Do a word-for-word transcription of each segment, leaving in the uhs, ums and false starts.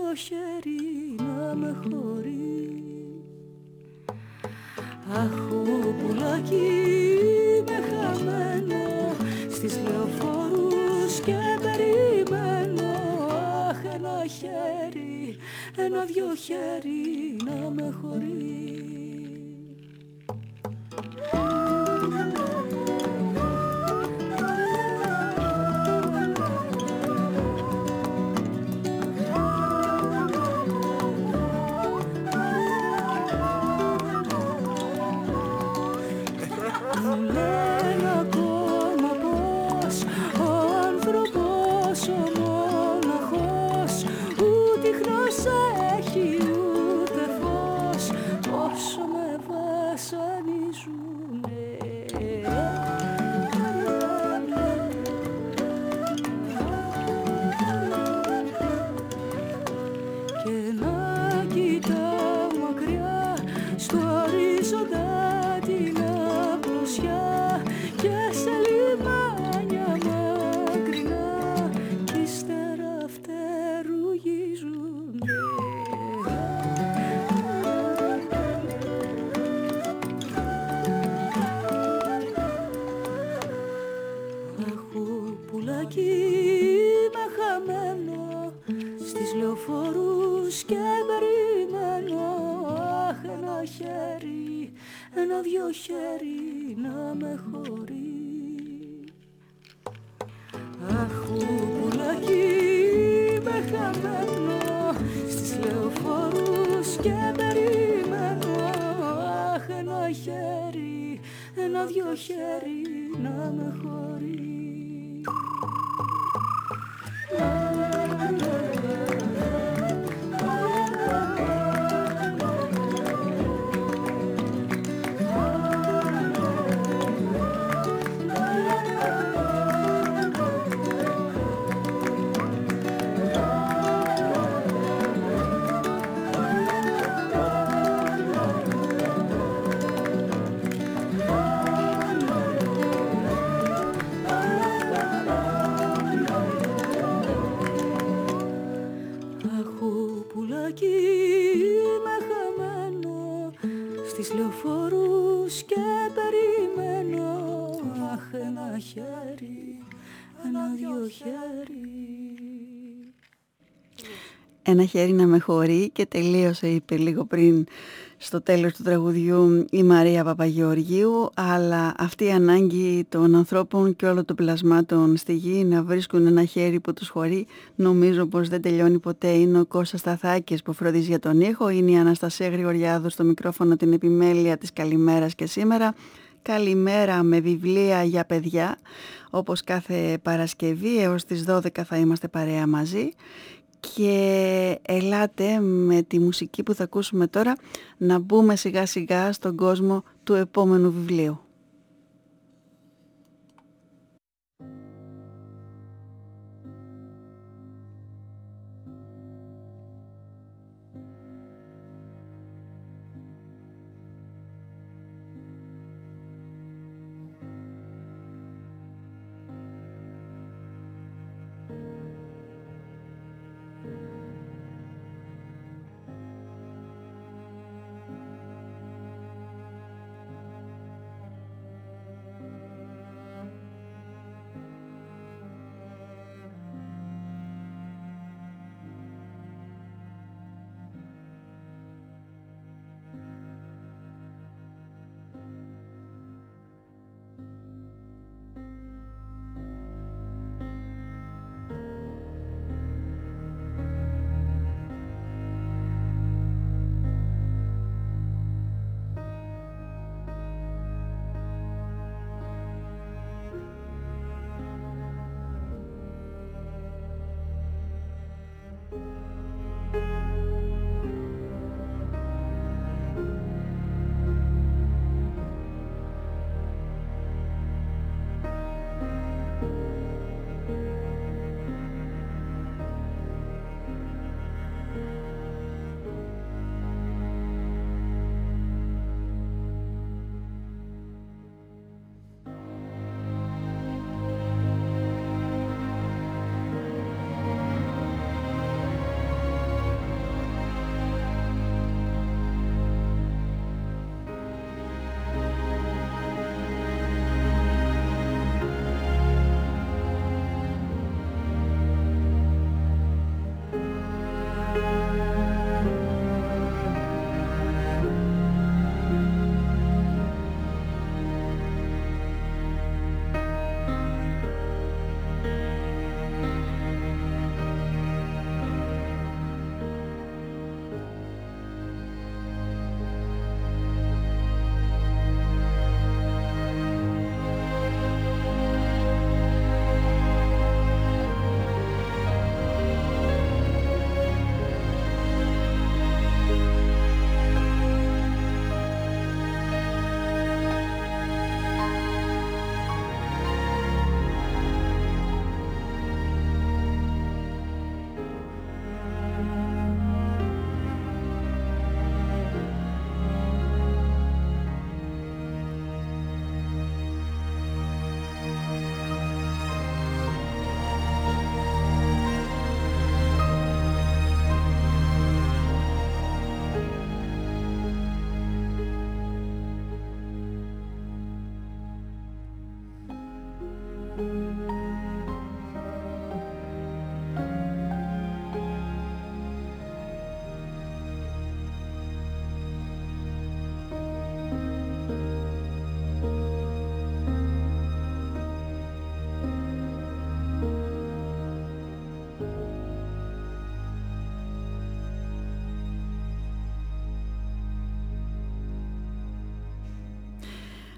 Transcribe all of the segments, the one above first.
δυο χέρι να με χωρεί. Αχ, ο πουλάκι με χαμένο στις λεωφόρους και περιμένω. Αχ, ένα χέρι, ένα δυο χέρι να με χωρεί. Ένα χέρι να με χωρεί και τελείωσε, είπε λίγο πριν στο τέλος του τραγουδιού η Μαρία Παπαγεωργίου, αλλά αυτή η ανάγκη των ανθρώπων και όλων των πλασμάτων στη γη να βρίσκουν ένα χέρι που τους χωρεί, νομίζω πως δεν τελειώνει ποτέ. Είναι ο Κώστας Σταθάκης που φροντίζει για τον ήχο, είναι η Αναστασία Γρηγοριάδου στο μικρόφωνο, την επιμέλεια της καλημέρας και σήμερα. Καλημέρα με βιβλία για παιδιά, όπως κάθε Παρασκευή έως τις δώδεκα θα είμαστε παρέα μαζί. Και ελάτε με τη μουσική που θα ακούσουμε τώρα να μπούμε σιγά σιγά στον κόσμο του επόμενου βιβλίου.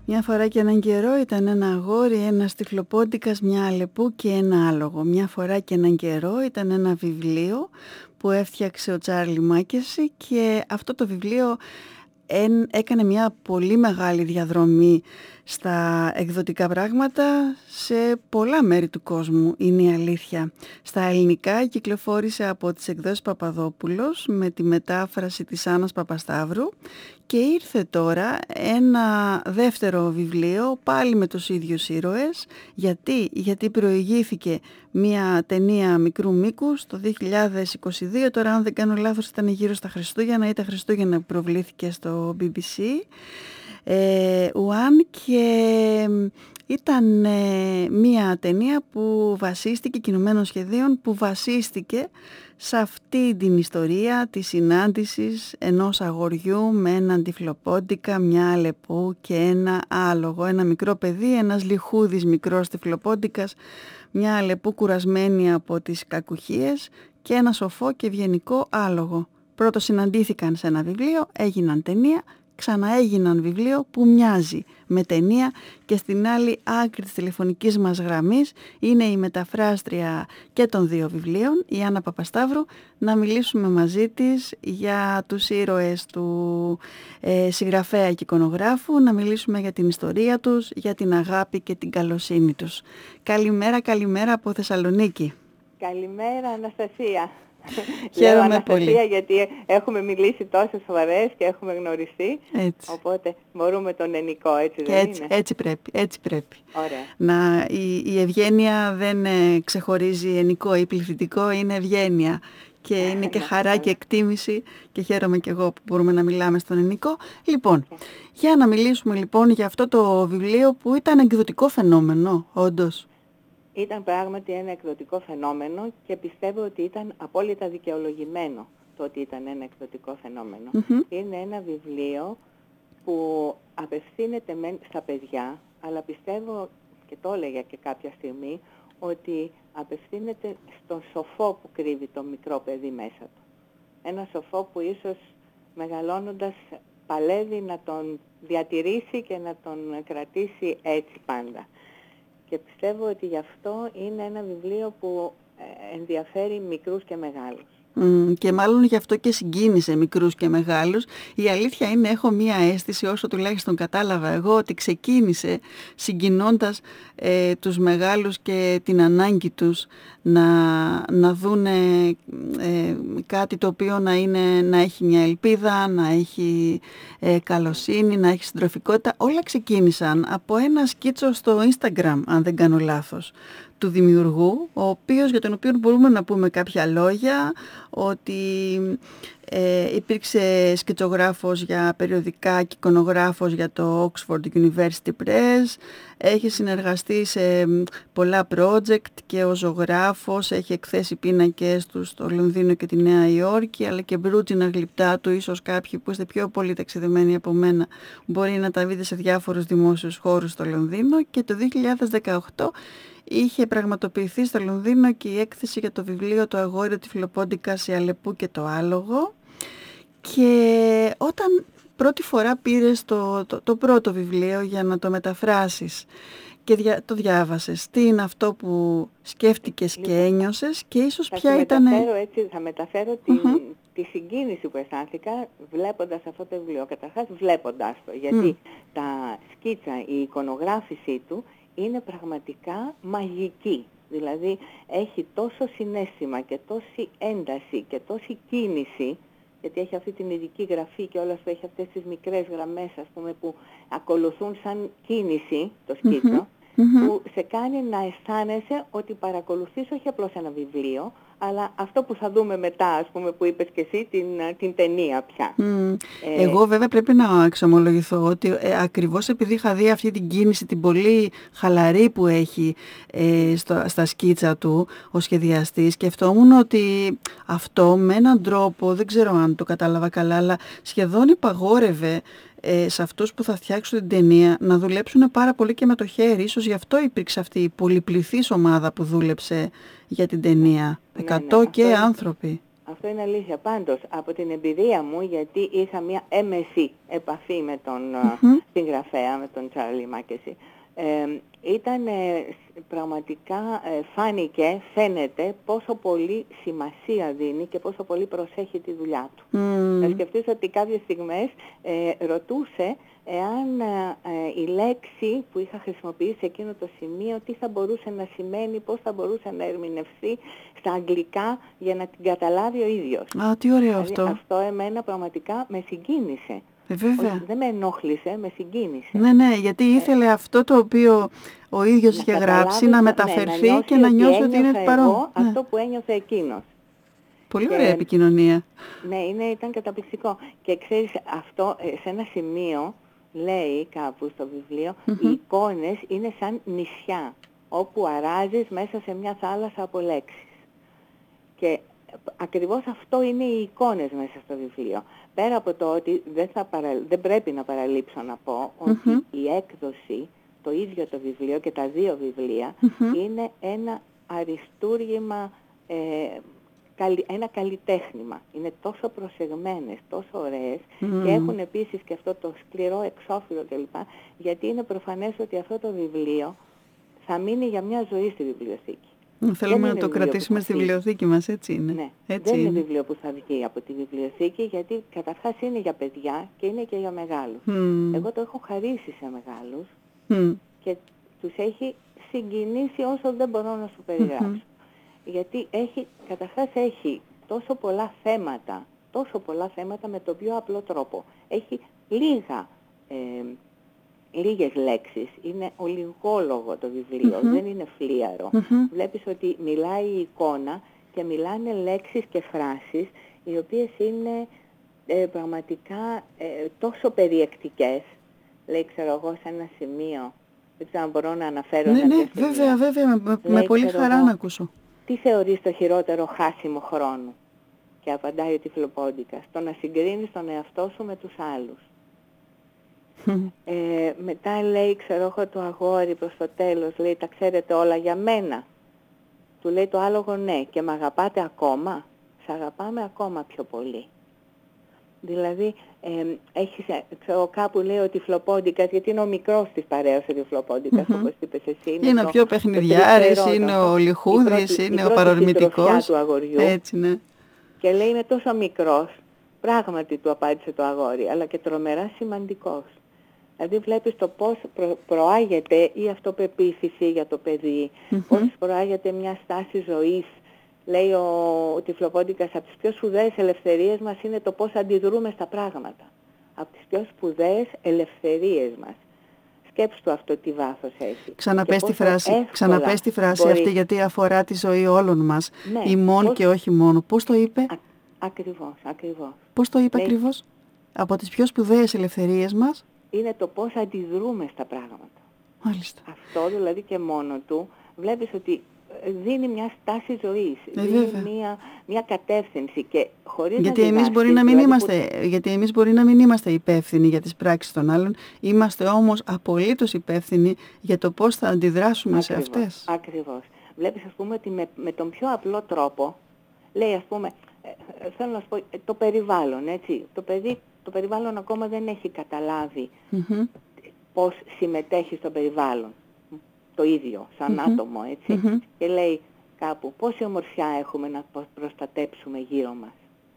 Μια φορά και έναν καιρό ήταν ένα αγόρι, ένας τυφλοπόντικας, μια αλεπού και ένα άλογο. Μια φορά και έναν καιρό ήταν ένα βιβλίο που έφτιαξε ο Τσάρλι Μάκεση και αυτό το βιβλίο έκανε μια πολύ μεγάλη διαδρομή στα εκδοτικά πράγματα σε πολλά μέρη του κόσμου, είναι η αλήθεια. Στα ελληνικά κυκλοφόρησε από τις εκδόσεις Παπαδόπουλος με τη μετάφραση της Άννας Παπασταύρου και ήρθε τώρα ένα δεύτερο βιβλίο πάλι με τους ίδιους ήρωες. Γιατί, Γιατί προηγήθηκε μια ταινία μικρού μήκους το δύο χιλιάδες είκοσι δύο, τώρα αν δεν κάνω λάθος ήταν γύρω στα Χριστούγεννα ή τα Χριστούγεννα που προβλήθηκε στο μπι μπι σι ε, One, και ήταν ε, μια ταινία που βασίστηκε, κινουμένων σχεδίων, που βασίστηκε σε αυτή την ιστορία της συνάντησης ενός αγοριού με έναν τυφλοπόντικα, μια αλεπού και ένα άλογο. Ένα μικρό παιδί, ένας λιχούδης μικρός τυφλοπόντικας, μια αλεπού κουρασμένη από τις κακουχίες και ένα σοφό και ευγενικό άλογο. Πρώτο συναντήθηκαν σε ένα βιβλίο, έγιναν ταινία, ξαναέγιναν βιβλίο που μοιάζει με ταινία και στην άλλη άκρη της τηλεφωνικής μας γραμμής είναι η μεταφράστρια και των δύο βιβλίων, η Άννα Παπασταύρου, να μιλήσουμε μαζί της για τους ήρωες του ε, συγγραφέα και εικονογράφου, να μιλήσουμε για την ιστορία τους, για την αγάπη και την καλοσύνη τους. Καλημέρα, καλημέρα από Θεσσαλονίκη. Καλημέρα Αναστασία. Χαίρομαι Αναστασία, πολύ. γιατί έχουμε μιλήσει τόσες φορές και έχουμε γνωριστεί. Έτσι. Οπότε μπορούμε τον ενικό, έτσι και δεν έτσι, είναι? έτσι πρέπει, έτσι πρέπει. Ωραία. Να, η, η ευγένεια δεν ε, ξεχωρίζει ενικό ή πληθυντικό, είναι ευγένεια. Και είναι και χαρά και εκτίμηση και χαίρομαι και εγώ που μπορούμε να μιλάμε στον ενικό. Λοιπόν, okay. για να μιλήσουμε λοιπόν για αυτό το βιβλίο που ήταν εκδοτικό φαινόμενο, όντως. Ήταν πράγματι ένα εκδοτικό φαινόμενο και πιστεύω ότι ήταν απόλυτα δικαιολογημένο το ότι ήταν ένα εκδοτικό φαινόμενο. Mm-hmm. Είναι ένα βιβλίο που απευθύνεται στα παιδιά, αλλά πιστεύω, και το έλεγα και κάποια στιγμή, ότι απευθύνεται στον σοφό που κρύβει το μικρό παιδί μέσα του. Ένα σοφό που ίσως μεγαλώνοντας παλεύει να τον διατηρήσει και να τον κρατήσει έτσι πάντα. Και πιστεύω ότι γι' αυτό είναι ένα βιβλίο που ενδιαφέρει μικρούς και μεγάλους. Mm, και μάλλον γι' αυτό και συγκίνησε μικρούς και μεγάλους. Η αλήθεια είναι, έχω μία αίσθηση, όσο τουλάχιστον κατάλαβα εγώ, ότι ξεκίνησε συγκινώντας ε, τους μεγάλους και την ανάγκη τους να, να δούνε ε, κάτι το οποίο να, είναι, να έχει μια ελπίδα, να έχει ε, καλοσύνη, να έχει συντροφικότητα. Όλα ξεκίνησαν από ένα σκίτσο στο Instagram, αν δεν κάνω λάθος, του δημιουργού, ο οποίος, για τον οποίο μπορούμε να πούμε κάποια λόγια, ότι ε, υπήρξε σκητσογράφος για περιοδικά και εικονογράφος για το Oxford University Press, έχει συνεργαστεί σε πολλά project και ως ζωγράφος, έχει εκθέσει πίνακες του στο Λονδίνο και τη Νέα Υόρκη, αλλά και μπρούτζινα γλυπτά του, ίσως κάποιοι που είστε πιο πολύ ταξιδεμένοι από μένα μπορεί να τα δείτε σε διάφορους δημόσιους χώρους στο Λονδίνο, και το δύο χιλιάδες δεκαοκτώ είχε πραγματοποιηθεί στο Λονδίνο και η έκθεση για το βιβλίο «Το αγόριο τυφλοπόντικας, η αλεπού και το άλογο». Και όταν πρώτη φορά πήρες το, το, το πρώτο βιβλίο για να το μεταφράσεις και δια, το διάβασες, τι είναι αυτό που σκέφτηκες και ένιωσες και ίσως θα ποια ήταν... Έτσι, θα μεταφέρω τη, uh-huh. τη συγκίνηση που αισθάνθηκα βλέποντας αυτό το βιβλίο. Καταρχάς βλέποντας το, γιατί mm. τα σκίτσα, η εικονογράφησή του είναι πραγματικά μαγική. Δηλαδή έχει τόσο συναίσθημα και τόση ένταση και τόση κίνηση, γιατί έχει αυτή την ειδική γραφή και όλα αυτό έχει αυτές τις μικρές γραμμές, ας πούμε, που ακολουθούν σαν κίνηση το σκίτσο, mm-hmm. που σε κάνει να αισθάνεσαι ότι παρακολουθείς όχι απλώς ένα βιβλίο, αλλά αυτό που θα δούμε μετά, ας πούμε, που είπες και εσύ, την, την ταινία πια. Mm. Ε, Εγώ βέβαια πρέπει να εξομολογηθώ ότι ε, ακριβώς επειδή είχα δει αυτή την κίνηση, την πολύ χαλαρή που έχει ε, στο, στα σκίτσα του ο σχεδιαστής, σκεφτόμουν ότι αυτό με έναν τρόπο, δεν ξέρω αν το κατάλαβα καλά, αλλά σχεδόν υπαγόρευε ε, σε αυτούς που θα φτιάξουν την ταινία να δουλέψουν πάρα πολύ και με το χέρι. Ίσως γι' αυτό υπήρξε αυτή η πολυπληθής ομάδα που δούλεψε για την ταινία. Εκατό ναι, ναι, και αυτό άνθρωποι. Αυτό είναι αλήθεια. Πάντως, από την εμπειρία μου, γιατί είχα μια έμεση επαφή με τον mm-hmm. συγγραφέα, με τον Τσάρλι Μάκεση, ε, ήταν ε, πραγματικά ε, φάνηκε, φαίνεται πόσο πολύ σημασία δίνει και πόσο πολύ προσέχει τη δουλειά του. Mm. Θα σκεφτείς ότι κάποιες στιγμές ε, ρωτούσε εάν ε, η λέξη που είχα χρησιμοποιήσει σε εκείνο το σημείο, τι θα μπορούσε να σημαίνει, πώς θα μπορούσε να ερμηνευθεί στα αγγλικά για να την καταλάβει ο ίδιος. Α, τι ωραίο δηλαδή, αυτό. Αυτό εμένα πραγματικά με συγκίνησε. Ε, βέβαια. Όχι, δεν με ενόχλησε, με συγκίνησε. Ναι, ναι, γιατί ήθελε ε, αυτό το οποίο ο ίδιος είχε γράψει να μεταφερθεί, ναι, να και να νιώσει ότι είναι παρόν. Εγώ, ναι. Αυτό που ένιωθε εκείνος. Πολύ ωραία και, επικοινωνία. Ναι, είναι, ήταν καταπληκτικό. Και ξέρεις, αυτό σε ένα σημείο λέει κάπου στο βιβλίο, mm-hmm. οι εικόνες είναι σαν νησιά, όπου αράζεις μέσα σε μια θάλασσα από λέξεις. Και ακριβώς αυτό είναι οι εικόνες μέσα στο βιβλίο. Πέρα από το ότι δεν, θα παρα... δεν πρέπει να παραλείψω να πω ότι mm-hmm. η έκδοση, το ίδιο το βιβλίο και τα δύο βιβλία mm-hmm. είναι ένα αριστούργημα, ε, καλυ... ένα καλλιτέχνημα. Είναι τόσο προσεγμένες, τόσο ωραίες mm. και έχουν επίσης και αυτό το σκληρό εξώφυλλο κλπ. Γιατί είναι προφανές ότι αυτό το βιβλίο θα μείνει για μια ζωή στη βιβλιοθήκη. Θέλουμε να το κρατήσουμε στη βιβλιοθήκη μας, έτσι είναι. Ναι, έτσι δεν είναι. είναι βιβλίο που θα βγει από τη βιβλιοθήκη, γιατί καταρχάς είναι για παιδιά και είναι και για μεγάλους. Mm. Εγώ το έχω χαρίσει σε μεγάλους mm. και τους έχει συγκινήσει όσο δεν μπορώ να σου περιγράψω. Mm-hmm. Γιατί έχει, καταρχάς έχει τόσο πολλά θέματα, τόσο πολλά θέματα με τον πιο απλό τρόπο. Έχει λίγα... Ε, λίγες λέξεις, είναι ολιγόλογο το βιβλίο, mm-hmm. δεν είναι φλίαρο. Mm-hmm. Βλέπεις ότι μιλάει η εικόνα και μιλάνε λέξεις και φράσεις οι οποίες είναι ε, πραγματικά ε, τόσο περιεκτικές. Λέει, ξέρω εγώ, σε ένα σημείο, δεν ξέρω αν μπορώ να αναφέρω ναι, ένα ναι, βέβαια, βέβαια, με, Λέει, με πολύ χαρά εγώ, να ακούσω. Τι θεωρείς το χειρότερο χάσιμο χρόνου? Και απαντάει ο Τυφλοπόντικας, το να συγκρίνεις τον εαυτό σου με τους άλλους. Ε, μετά λέει, ξέρω εγώ, το αγόρι προς το τέλος, λέει, τα ξέρετε όλα για μένα. Του λέει το άλογο, ναι, και μ' αγαπάτε ακόμα? Σ' αγαπάμε ακόμα πιο πολύ. Δηλαδή, ε, έχεις, ξέρω, κάπου λέει ο Τυφλοπόντικας, γιατί είναι ο μικρός της παρέας ο Τυφλοπόντικας, mm-hmm. όπως είπες εσύ. Είναι, είναι ο πιο παιχνιδιάρης, είναι ο λιχούδης, είναι ο παρορμητικός. Του αγοριού. Έτσι, ναι. Και λέει, είναι τόσο μικρός, πράγματι του απάντησε το αγόρι, αλλά και τρομερά σημαντικός. Δηλαδή βλέπεις το πώς προ, προάγεται η αυτοπεποίθηση για το παιδί, mm-hmm. πώς προάγεται μια στάση ζωής. Λέει ο, ο Τυφλοπόντικας, από τις πιο σπουδαίες ελευθερίες μας είναι το πώς αντιδρούμε στα πράγματα. Από τις πιο σπουδαίες ελευθερίες μας. Σκέψου το αυτό τι βάθος έχει. Ξαναπες τη φράση, ξαναπες τη φράση μπορεί... αυτή, γιατί αφορά τη ζωή όλων μας. Ναι, ημών πώς... και όχι μόνο. Πώς το είπε? Α, ακριβώς, ακριβώς. Πώς το είπε Λέει... ακριβώς? Από τις πιο σπουδαίες ελευθερίες μας είναι το πώς αντιδρούμε στα πράγματα. Μάλιστα. Αυτό δηλαδή και μόνο του βλέπεις ότι δίνει μια στάση ζωής, ε, δίνει μια, μια κατεύθυνση και χωρίς γιατί να εμείς μπορεί να μην δηλαδή είμαστε, που... γιατί εμείς μπορεί να μην είμαστε υπεύθυνοι για τις πράξεις των άλλων, είμαστε όμως απολύτως υπεύθυνοι για το πώς θα αντιδράσουμε ακριβώς, σε αυτές. Ακριβώς. Βλέπεις ας πούμε ότι με, με τον πιο απλό τρόπο, λέει ας πούμε, ε, θέλω να σου πω, το περιβάλλον, έτσι, το παιδί, το περιβάλλον ακόμα δεν έχει καταλάβει mm-hmm. πώς συμμετέχει στο περιβάλλον. Το ίδιο, σαν mm-hmm. άτομο, έτσι. Mm-hmm. Και λέει κάπου, πόση ομορφιά έχουμε να προστατέψουμε γύρω μας.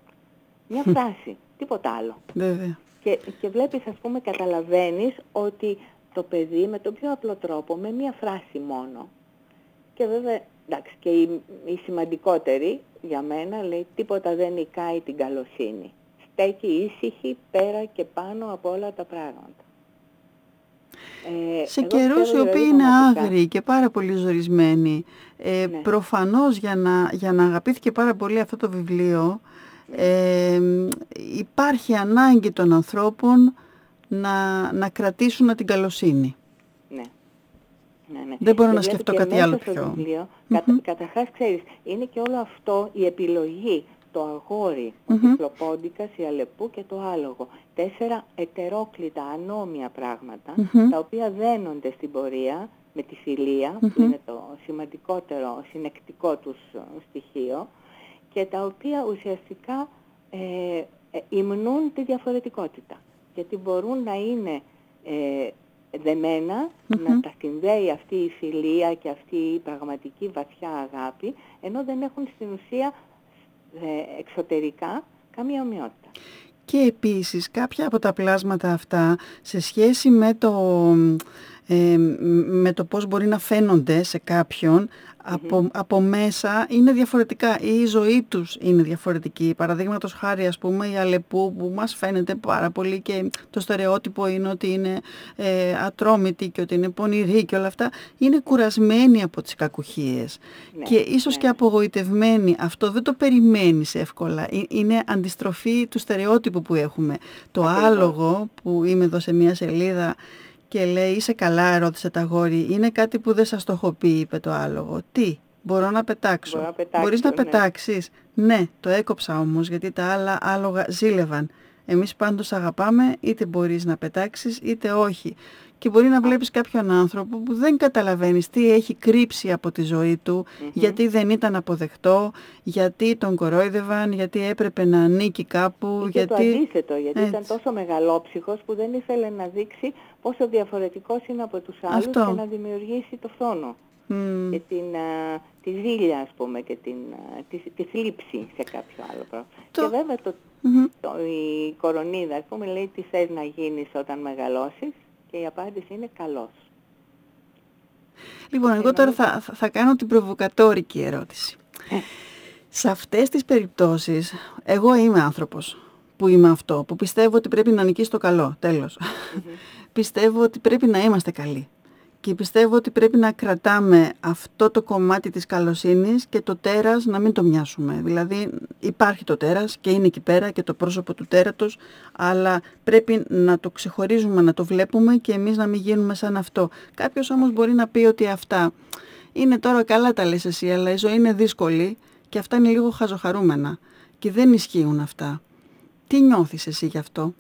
Μια φράση, τίποτα άλλο. Βέβαια. Και, και βλέπεις, ας πούμε, καταλαβαίνεις ότι το παιδί με τον πιο απλό τρόπο, με μια φράση μόνο, και βέβαια, εντάξει, και η, η σημαντικότερη για μένα λέει, τίποτα δεν νικάει την καλοσύνη. Στέκει ήσυχη πέρα και πάνω από όλα τα πράγματα. Ε, σε καιρούς οι οποίοι είναι άγριοι και πάρα πολύ ζορισμένοι, ε, ναι. προφανώς για να, για να αγαπήθηκε πάρα πολύ αυτό το βιβλίο, ε, υπάρχει ανάγκη των ανθρώπων να, να κρατήσουν την καλοσύνη. Ναι. Ναι, ναι. Δεν μπορώ και να σκεφτώ κάτι άλλο πιο. Στο βιβλίο, mm-hmm. κατα, καταρχάς ξέρεις, είναι και όλο αυτό η επιλογή. Το αγόρι, ο mm-hmm. Τυφλοπόντικας, η Αλεπού και το άλογο. Τέσσερα ετερόκλητα, ανώμια πράγματα, mm-hmm. τα οποία δένονται στην πορεία με τη φιλία, mm-hmm. που είναι το σημαντικότερο, συνεκτικό τους στοιχείο, και τα οποία ουσιαστικά ε, ε, υμνούν τη διαφορετικότητα. Γιατί μπορούν να είναι ε, δεμένα, mm-hmm. να τα συνδέει αυτή η φιλία και αυτή η πραγματική βαθιά αγάπη, ενώ δεν έχουν στην ουσία ε, εξωτερικά καμία ομοιότητα. Και επίσης κάποια από τα πλάσματα αυτά σε σχέση με το, ε, με το πώς μπορεί να φαίνονται σε κάποιον, mm-hmm. από, από μέσα είναι διαφορετικά ή η ζωή τους είναι διαφορετική. Παραδείγματος χάρη, ας πούμε, η Αλεπού που μας φαίνεται πάρα πολύ και το στερεότυπο είναι ότι είναι ε, ατρόμητη και ότι είναι πονηρή και όλα αυτά, είναι κουρασμένη από τις κακουχίες ναι, και ίσως ναι. και απογοητευμένη. Αυτό δεν το περιμένεις εύκολα. Είναι αντιστροφή του στερεότυπου που έχουμε. Το Ακριβώς. άλογο που είμαι εδώ σε μια σελίδα και λέει «Είσαι καλά», ρώτησε τα αγόρι. «Είναι κάτι που δεν σας το έχω πει», είπε το άλογο. «Τι, μπορώ να πετάξω». Μπορώ να πετάξω «Μπορείς να ναι. πετάξεις». «Ναι, το έκοψα όμως γιατί τα άλλα άλογα ζήλευαν. Εμείς πάντως αγαπάμε, είτε μπορείς να πετάξεις είτε όχι». Και μπορεί να βλέπεις κάποιον άνθρωπο που δεν καταλαβαίνεις τι έχει κρύψει από τη ζωή του, mm-hmm. γιατί δεν ήταν αποδεκτό, γιατί τον κορόιδευαν, γιατί έπρεπε να ανήκει κάπου. Και γιατί... το αντίθετο, γιατί Έτσι. ήταν τόσο μεγαλόψυχος που δεν ήθελε να δείξει πόσο διαφορετικός είναι από τους άλλους Αυτό. Και να δημιουργήσει το φθόνο. Mm. Και την, α, τη ζήλια, ας πούμε, και την, α, τη, τη θλίψη σε κάποιο άλλο πράγμα. Το... Και βέβαια το, mm-hmm. το, η κορονίδα, ας πούμε, λέει τι θες να γίνεις όταν μεγαλώσεις. Και η απάντηση είναι καλός. Λοιπόν, εγώ τώρα θα, θα, θα κάνω την προβοκατόρικη ερώτηση. Σε αυτές τις περιπτώσεις, εγώ είμαι άνθρωπος που είμαι αυτό, που πιστεύω ότι πρέπει να νικήσει το καλό, τέλος. Mm-hmm. Πιστεύω ότι πρέπει να είμαστε καλοί. Και πιστεύω ότι πρέπει να κρατάμε αυτό το κομμάτι της καλοσύνης και το τέρας να μην το μοιάσουμε. Δηλαδή υπάρχει το τέρας και είναι εκεί πέρα και το πρόσωπο του τέρατος, αλλά πρέπει να το ξεχωρίζουμε, να το βλέπουμε και εμείς να μην γίνουμε σαν αυτό. Κάποιος όμως μπορεί να πει ότι αυτά είναι τώρα καλά τα λες εσύ, αλλά η ζωή είναι δύσκολη και αυτά είναι λίγο χαζοχαρούμενα και δεν ισχύουν αυτά. Τι νιώθεις εσύ γι' αυτό?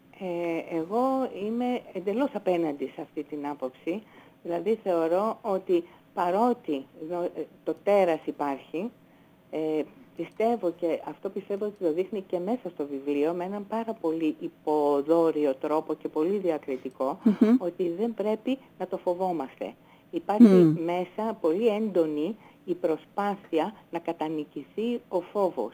Ε, εγώ είμαι εντελώς απέναντι σε αυτή την άποψη. Δηλαδή θεωρώ ότι παρότι το τέρας υπάρχει, ε, πιστεύω και αυτό πιστεύω ότι το δείχνει και μέσα στο βιβλίο με έναν πάρα πολύ υποδόριο τρόπο και πολύ διακριτικό, mm-hmm. ότι δεν πρέπει να το φοβόμαστε. Υπάρχει mm. μέσα πολύ έντονη η προσπάθεια να κατανικηθεί ο φόβος.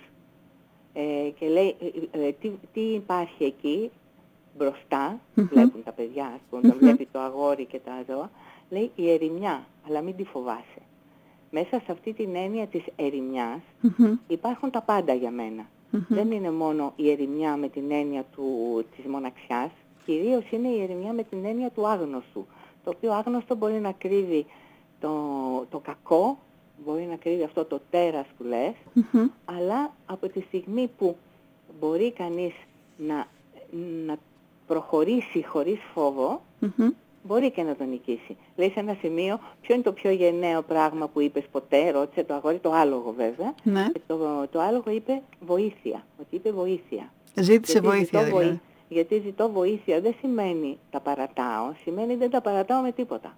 Ε, και λέει ε, ε, τι, τι υπάρχει εκεί μπροστά, mm-hmm. βλέπουν τα παιδιά, ας πούμε, mm-hmm. βλέπει το αγόρι και τα ζώα, λέει η ερημιά, αλλά μην τη φοβάσαι. Μέσα σε αυτή την έννοια της ερημιάς mm-hmm. υπάρχουν τα πάντα για μένα. Mm-hmm. Δεν είναι μόνο η ερημιά με την έννοια του, της μοναξιάς, κυρίως είναι η ερημιά με την έννοια του άγνωστου. Το οποίο άγνωστο μπορεί να κρύβει το, το κακό, μπορεί να κρύβει αυτό το τέρας που λες, mm-hmm. αλλά από τη στιγμή που μπορεί κανείς να, να προχωρήσει χωρίς φόβο, mm-hmm. μπορεί και να τον νικήσει. Λέει σε ένα σημείο, ποιο είναι το πιο γενναίο πράγμα που είπες ποτέ, ρώτησε το αγόρι, το άλογο βέβαια. Ναι. Και το, το άλογο είπε βοήθεια, ότι είπε βοήθεια. Ζήτησε γιατί βοήθεια δηλαδή. Βοή, γιατί ζητώ βοήθεια δεν σημαίνει τα παρατάω, σημαίνει δεν τα παρατάω με τίποτα.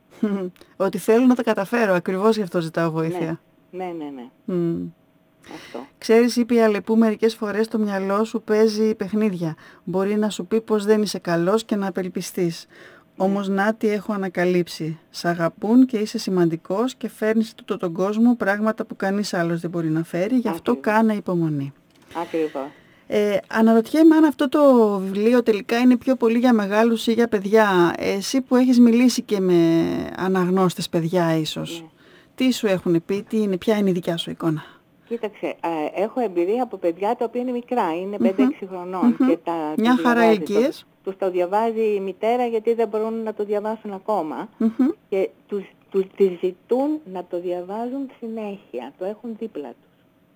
Ότι θέλω να τα καταφέρω, ακριβώς γι' αυτό ζητάω βοήθεια. Ναι, ναι, ναι. ναι. Mm. Αυτό. Ξέρεις, είπε η Αλεπού, μερικές φορές το μυαλό σου παίζει παιχνίδια. Μπορεί να σου πει πως δεν είσαι καλός και να απελπιστείς. Ναι. Όμως να τι έχω ανακαλύψει. Σ' αγαπούν και είσαι σημαντικός και φέρνεις τούτο τον κόσμο πράγματα που κανείς άλλος δεν μπορεί να φέρει. Γι' αυτό Ακριβώς. κάνε υπομονή. Ακριβώς. Ε, αναρωτιέμαι αν αυτό το βιβλίο τελικά είναι πιο πολύ για μεγάλους ή για παιδιά. Εσύ που έχεις μιλήσει και με αναγνώστες παιδιά ίσως. Ναι. Τι σου έχουν πει, τι είναι, ποια είναι η δικιά σου εικόνα? Κοίταξε, έχω εμπειρία από παιδιά τα οποία είναι μικρά, είναι πέντε έξι mm-hmm. χρονών. Mm-hmm. Και τα, μια χαρά ηλικίες. Τους το διαβάζει η μητέρα γιατί δεν μπορούν να το διαβάσουν ακόμα. Mm-hmm. Και τους, τους τις ζητούν να το διαβάζουν συνέχεια, το έχουν δίπλα τους.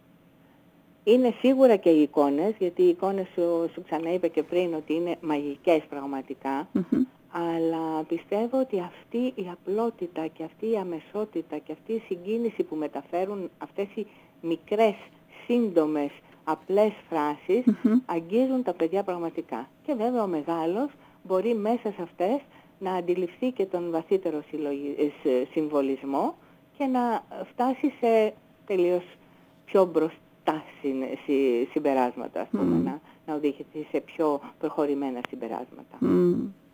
Είναι σίγουρα και οι εικόνες, γιατί οι εικόνες σου, σου ξαναείπε και πριν ότι είναι μαγικές πραγματικά, mm-hmm. αλλά πιστεύω ότι αυτή η απλότητα και αυτή η αμεσότητα και αυτή η συγκίνηση που μεταφέρουν αυτές οι μικρές, σύντομες, απλές φράσεις, mm-hmm. αγγίζουν τα παιδιά πραγματικά. Και βέβαια ο μεγάλος μπορεί μέσα σε αυτές να αντιληφθεί και τον βαθύτερο συμβολισμό και να φτάσει σε τελείως πιο μπροστά σωστά συμπεράσματα, ας πούμε, Mm. να, να οδηγηθεί σε πιο προχωρημένα συμπεράσματα. Mm.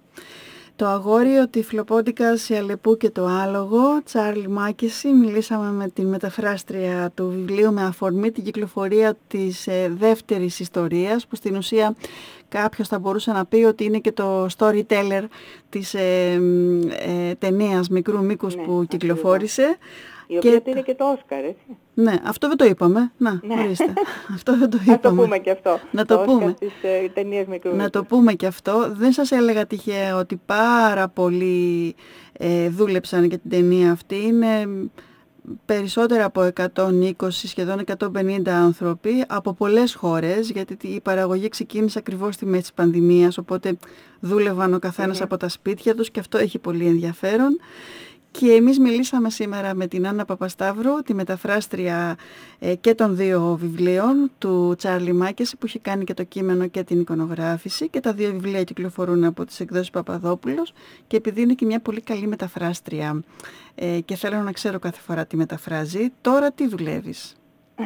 Το αγόρι, ο Τυφλοπόντικας, η Αλεπού και το άλογο, Τσάρλι Μάκεση. Μιλήσαμε με την μεταφράστρια του βιβλίου με αφορμή την κυκλοφορία της ε, δεύτερης ιστορίας, που στην ουσία κάποιος θα μπορούσε να πει ότι είναι και το storyteller της ε, ε, ταινίας μικρού μήκους, ναι, που κυκλοφόρησε. Η οποία πήρε και το Όσκαρ, έτσι. Ναι, αυτό δεν το είπαμε. Να, ναι. Ορίστε. Αυτό δεν το είπαμε. Να το πούμε και αυτό. Να το, το πούμε. Της ε, ταινίας μικρού. Να το πούμε και αυτό. Δεν σας έλεγα τυχαία ότι πάρα πολλοί ε, δούλεψαν για την ταινία αυτή. Είναι περισσότερα από εκατόν είκοσι, σχεδόν εκατόν πενήντα άνθρωποι από πολλές χώρες, γιατί η παραγωγή ξεκίνησε ακριβώς στη μέση της πανδημίας, οπότε δούλευαν ο καθένας mm-hmm. από τα σπίτια τους και αυτό έχει πολύ ενδιαφέρον. Και εμείς μιλήσαμε σήμερα με την Άννα Παπασταύρου, τη μεταφράστρια ε, και των δύο βιβλίων του Τσάρλι Μάκεση, που έχει κάνει και το κείμενο και την εικονογράφηση, και τα δύο βιβλία κυκλοφορούν από τις εκδόσεις Παπαδόπουλος, και επειδή είναι και μια πολύ καλή μεταφράστρια ε, και θέλω να ξέρω κάθε φορά τι μεταφράζει, τώρα τι δουλεύεις?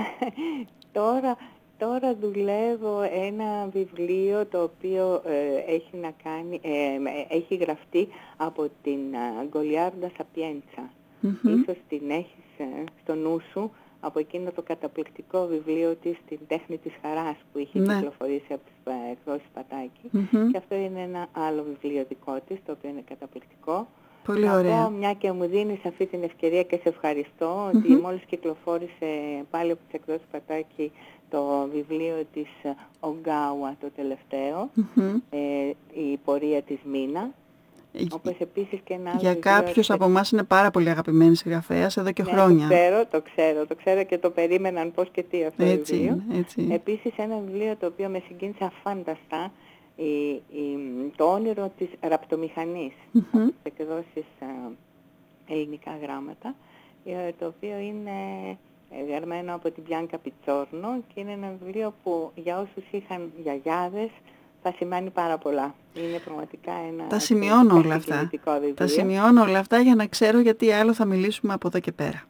Τώρα... Τώρα δουλεύω ένα βιβλίο το οποίο ε, έχει να κάνει, ε, έχει γραφτεί από την Γκολιάρντα Σαπιέντσα. Mm-hmm. Ίσως την έχεις ε, στο νου σου από εκείνο το καταπληκτικό βιβλίο της, την τέχνη της χαράς, που είχε ναι. κυκλοφορήσει από τις εκδόσεις Πατάκη. Mm-hmm. Και αυτό είναι ένα άλλο βιβλίο δικό της, το οποίο είναι καταπληκτικό. Πολύ να ωραία. πω, μια και μου δίνεις αυτή την ευκαιρία και σε ευχαριστώ, mm-hmm. ότι μόλις κυκλοφόρησε πάλι από τις εκδόσεις Πατάκη το βιβλίο της Ογκάουα, το τελευταίο, mm-hmm. ε, η πορεία της Μίνα, ε, όπως επίσης και ένα άλλο για βιβλίο... κάποιους από εμάς είναι πάρα πολύ αγαπημένη συγγραφέας εδώ και ναι, χρόνια. Το ξέρω, το ξέρω, το ξέρω και το περίμεναν πώς και τι αυτό έτσι, το βιβλίο. Έτσι. Επίσης ένα βιβλίο το οποίο με συγκίνησε αφάνταστα, η, η, το όνειρο της ραπτομηχανής, mm-hmm. από τις εκδόσεις uh, ελληνικά γράμματα, το οποίο είναι γραμμένο από την Μπιάνκα Πιτσόρνο και είναι ένα βιβλίο που για όσους είχαν γιαγιάδες θα σημαίνει πάρα πολλά. Είναι πραγματικά ένα... Τα σημειώνω όλα αυτά. Τα σημειώνω όλα αυτά για να ξέρω γιατί άλλο θα μιλήσουμε από εδώ και πέρα.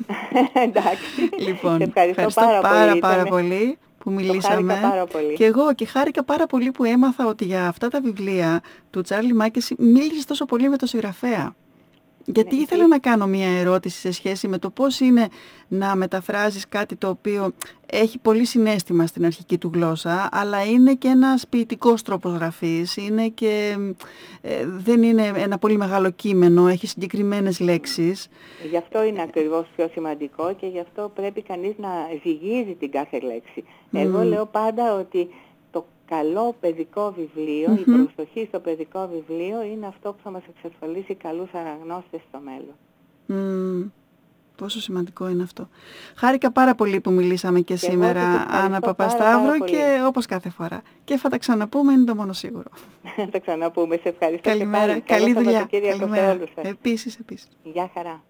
Εντάξει. Λοιπόν, ευχαριστώ, ευχαριστώ πάρα, πάρα, πολύ. πάρα πολύ που μιλήσαμε. Πάρα πολύ. Και εγώ και χάρηκα πάρα πολύ που έμαθα ότι για αυτά τα βιβλία του Τσάρλι Μάκεση μίλησες τόσο πολύ με τον συγγραφέα. Γιατί ναι, ήθελα και... να κάνω μια ερώτηση σε σχέση με το πώς είναι να μεταφράζεις κάτι το οποίο έχει πολύ συναίσθημα στην αρχική του γλώσσα, αλλά είναι και ένας ποιητικός τρόπος γραφής, είναι και, ε, δεν είναι ένα πολύ μεγάλο κείμενο, έχει συγκεκριμένες λέξεις. Γι' αυτό είναι ακριβώς πιο σημαντικό και γι' αυτό πρέπει κανείς να ζυγίζει την κάθε λέξη. Mm. Εγώ λέω πάντα ότι το καλό παιδικό βιβλίο, mm-hmm. η προσοχή στο παιδικό βιβλίο είναι αυτό που θα μας εξασφαλίσει καλούς αναγνώστες στο μέλλον. Mm. Πόσο σημαντικό είναι αυτό. Χάρηκα πάρα πολύ που μιλήσαμε και, και σήμερα, Άννα Παπασταύρου, πάρα, πάρα και όπως κάθε φορά. Και θα τα ξαναπούμε, είναι το μόνο σίγουρο. Θα τα ξαναπούμε, σε ευχαριστώ. Καλημέρα, και πάλι. καλή δουλειά. Καλημέρα. Επίσης, επίσης. Γεια χαρά.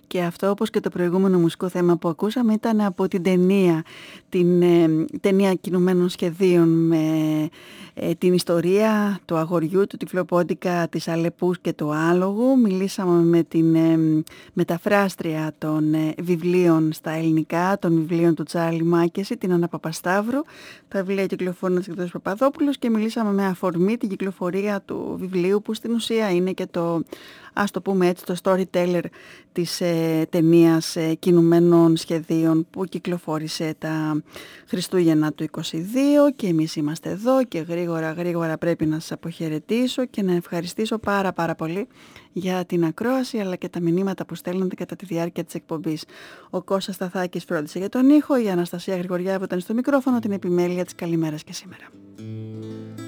Και αυτό, όπως και το προηγούμενο μουσικό θέμα που ακούσαμε, ήταν από την ταινία, την ε, ταινία κινουμένων σχεδίων με ε, την ιστορία του αγοριού, του τυφλοπόντικα, της Αλεπούς και του Άλογου. Μιλήσαμε με την ε, μεταφράστρια των ε, βιβλίων στα ελληνικά, των βιβλίων του Τσάρλι Μάκεση, την Άννα Παπασταύρου. Τα βιβλία κυκλοφορούν της εκδόσης Παπαδόπουλος και μιλήσαμε με αφορμή την κυκλοφορία του βιβλίου, που στην ουσία είναι και το, ας το πούμε έτσι, το storyteller της ε, ταινίας ε, κινουμένων σχεδίων που κυκλοφόρησε τα Χριστούγεννα του είκοσι δύο, και εμείς είμαστε εδώ και γρήγορα γρήγορα πρέπει να σας αποχαιρετήσω και να ευχαριστήσω πάρα πάρα πολύ για την ακρόαση αλλά και τα μηνύματα που στέλνετε κατά τη διάρκεια της εκπομπής. Ο Κώστας Σταθάκης φρόντισε για τον ήχο, η Αναστασία Γρηγοριάδου ήταν στο μικρόφωνο, την επιμέλεια της καλημέρας και σήμερα.